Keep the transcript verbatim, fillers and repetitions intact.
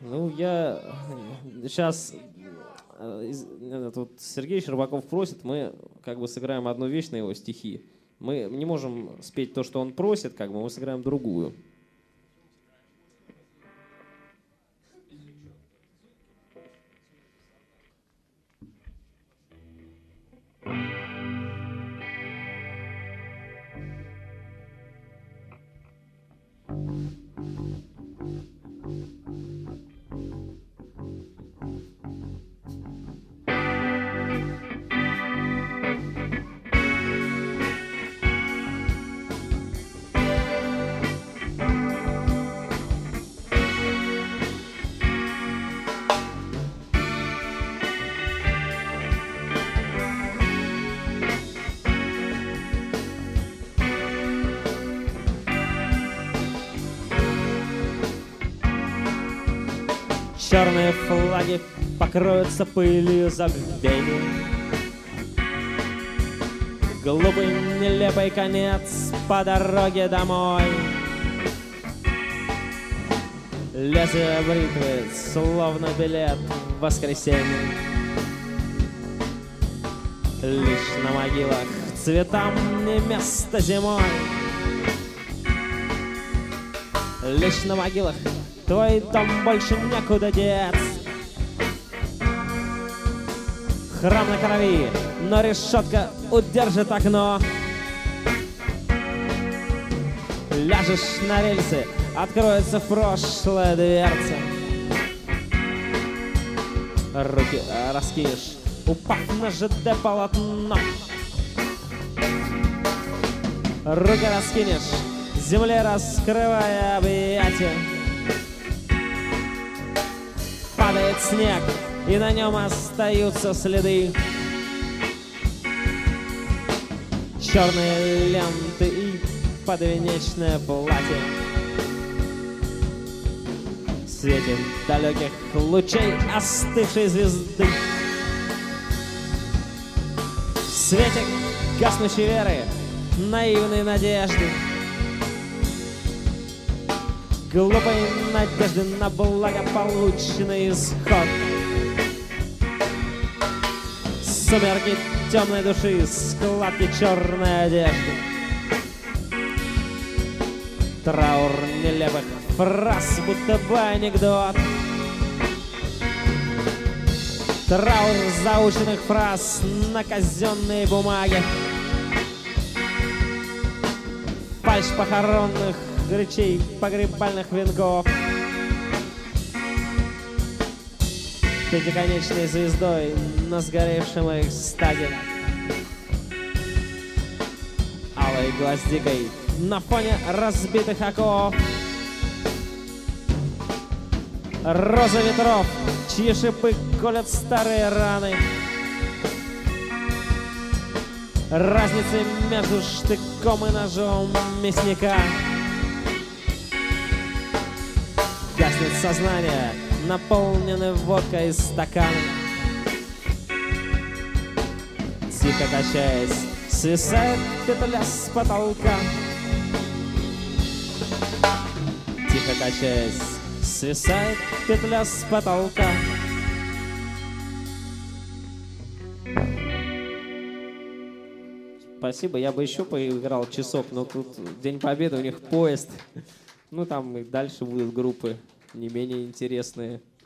Ну, я сейчас... Тут Сергей Щербаков просит, мы как бы сыграем одну вещь на его стихи. Мы не можем спеть то, что он просит, как бы мы сыграем другую. Черные флаги покроются пылью забвения. Глупый, нелепый конец по дороге домой. Лезвие бритвы, словно билет в воскресенье. Лишь на могилах цветам не место зимой. Лишь на могилах твой дом больше некуда деться. Храм на крови, но решетка удержит окно. Ляжешь на рельсы, откроется в прошлое дверца. Руки раскинешь, упав на ЖД полотно. Руки раскинешь, земле раскрывая объятия. Падает снег, и на нем остаются следы. Черные ленты и подвенечное платье. В свете далеких лучей остывшей звезды. В свете гаснущей веры, наивной надежды. Глупой надежды на благополучный исход. Сумерки темной души, складки черной одежды. Траур нелепых фраз, будто бы анекдот. Траур заученных фраз на казенной бумаге. Фальшь похоронных речей, погребальных венков. Пятиконечной звездой на сгоревшем экстазе. Алой гвоздикой на фоне разбитых оков. Роза ветров, чьи шипы колят старые раны. Разница между штыком и ножом мясника. Гаснет сознание, наполненный водкой стакан. Тихо качаясь, свисает петля с потолка. Тихо качаясь, свисает петля с потолка. Спасибо, я бы еще поиграл часок, но тут День Победы, у них поезд. Ну, там и дальше будут группы не менее интересные.